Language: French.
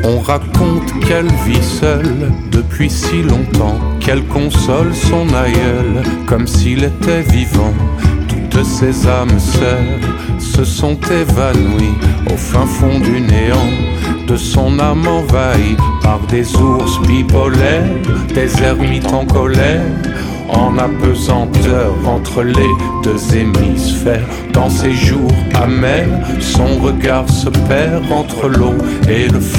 On raconte qu'elle vit seule depuis si longtemps, qu'elle console son aïeul comme s'il était vivant. Toutes ces âmes sœurs se sont évanouies au fin fond du néant, de son âme envahie par des ours bipolaires, des ermites en colère, en apesanteur entre les deux hémisphères. Dans ces jours amers, son regard se perd entre l'eau et le feu.